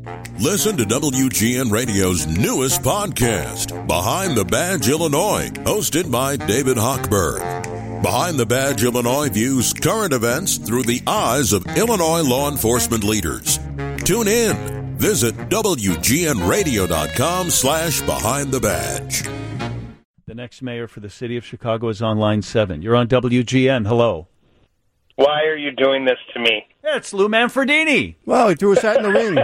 Listen to WGN Radio's newest podcast, Behind the Badge Illinois, hosted by David Hochberg. Behind the Badge Illinois views current events through the eyes of Illinois law enforcement leaders. Tune in. Visit WGNRadio.com/Behind the Badge. The next mayor for the city of Chicago is on line 7. You're on WGN. Hello. Why are you doing this to me? It's Lou Manfredini. Well, he threw us out in the ring.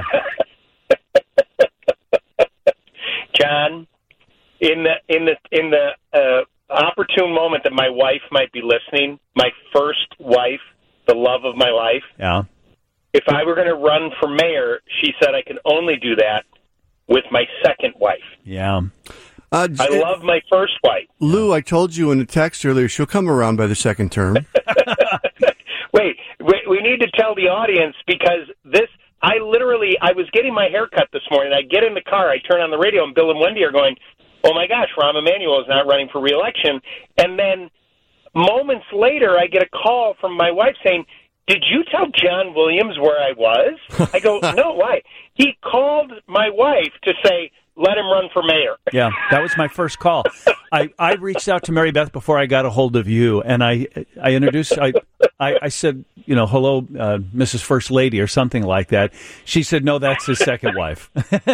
John, in the opportune moment that my wife might be listening, my first wife, the love of my life. Yeah. If I were going to run for mayor, she said I can only do that with my second wife. Yeah. I love my first wife. Lou, I told you in a text earlier, she'll come around by the second term. Wait, we need to tell the audience because I was getting my hair cut this morning. I get in the car, I turn on the radio, and Bill and Wendy are going, oh my gosh, Rahm Emanuel is not running for re-election. And then moments later, I get a call from my wife saying, did you tell John Williams where I was? I go, no, why? He called my wife to say, let him run for mayor. Yeah, that was my first call. I reached out to Mary Beth before I got a hold of you, and I introduced, I said, hello, Mrs. First Lady, or something like that. She said, no, that's his second wife.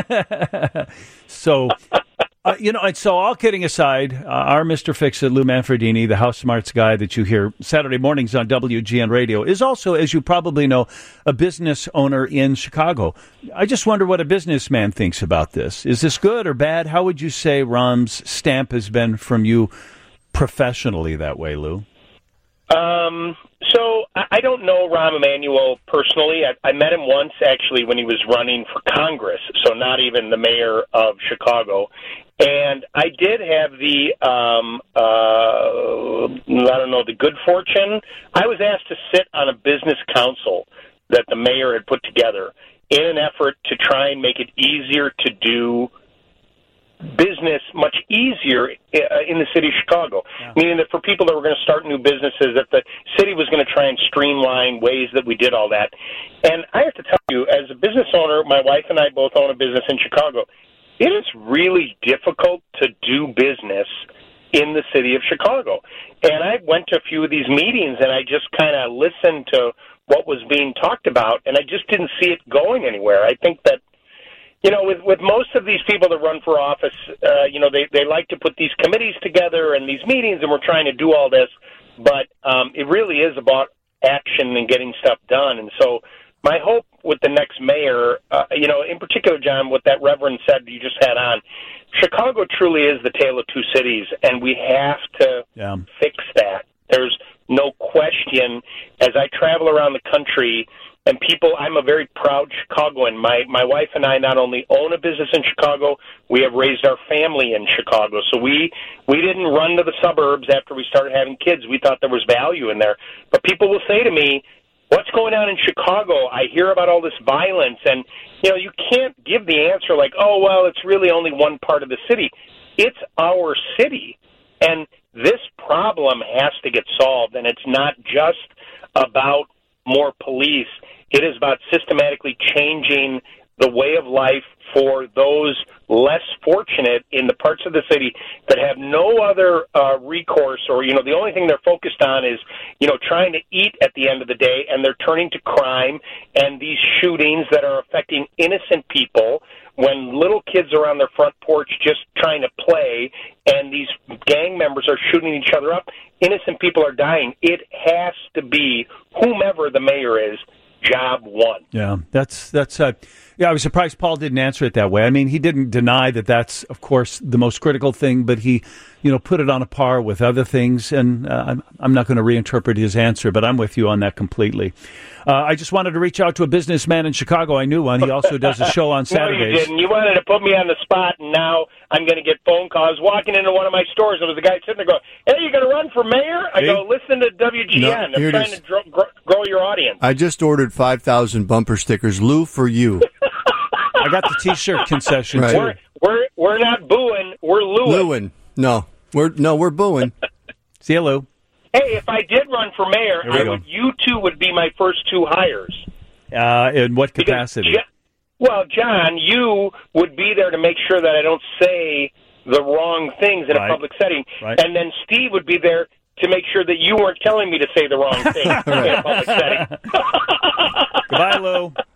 So, and so all kidding aside, our Mr. Fix-It, Lou Manfredini, the House Smarts guy that you hear Saturday mornings on WGN Radio, is also, as you probably know, a business owner in Chicago. I just wonder what a businessman thinks about this. Is this good or bad? How would you say Rahm's stamp has been from you professionally that way, Lou? So I don't know Rahm Emanuel personally. I met him once, actually, when he was running for Congress, so not even the mayor of Chicago. And I did have the good fortune. I was asked to sit on a business council that the mayor had put together in an effort to try and make it easier to do business much easier in the city of Chicago, meaning that for people that were going to start new businesses, that the city was going to try and streamline ways that we did all that. And I have to tell you, as a business owner, my wife and I both own a business in Chicago. It is really difficult to do business in the city of Chicago. And I went to a few of these meetings, and I just kind of listened to what was being talked about, and I just didn't see it going anywhere. I think that, with most of these people that run for office, they like to put these committees together and these meetings, and we're trying to do all this, but it really is about action and getting stuff done. And so my hope with the next mayor, in particular, John, what that reverend said you just had on, Chicago truly is the tale of two cities, and we have to fix that. There's no question. As I travel around the country, and I'm a very proud Chicagoan. My wife and I not only own a business in Chicago, we have raised our family in Chicago. So we didn't run to the suburbs after we started having kids. We thought there was value in there. But people will say to me, what's going on in Chicago? I hear about all this violence. And, you can't give the answer like, oh, well, it's really only one part of the city. It's our city. And this problem has to get solved. And it's not just about more police. It is about systematically changing the way of life for those less fortunate in the parts of the city that have no other recourse, or, the only thing they're focused on is, trying to eat at the end of the day, and they're turning to crime and these shootings that are affecting innocent people when little kids are on their front porch just trying to play, and these gang members are shooting each other up. Innocent people are dying. It has to be, whomever the mayor is, job one. Yeah, I was surprised Paul didn't answer it that way. I mean, he didn't deny that that's, of course, the most critical thing, but he, put it on a par with other things, and I'm not going to reinterpret his answer, but I'm with you on that completely. I just wanted to reach out to a businessman in Chicago. I knew one. He also does a show on Saturdays. No, you didn't. You wanted to put me on the spot, and now I'm going to get phone calls. Walking into one of my stores, there was a guy sitting there going, hey, you going to run for mayor? I go, listen to WGN. I'm trying to grow your audience. I just ordered 5,000 bumper stickers. Lou, for you. I got the T-shirt concession, right. too. We're not booing. We're Louing. No, we're booing. See you, Lou. Hey, if I did run for mayor, you two would be my first two hires. In what capacity? Well, John, you would be there to make sure that I don't say the wrong things in a public setting. Right. And then Steve would be there to make sure that you weren't telling me to say the wrong thing in a public setting. Goodbye, Lou.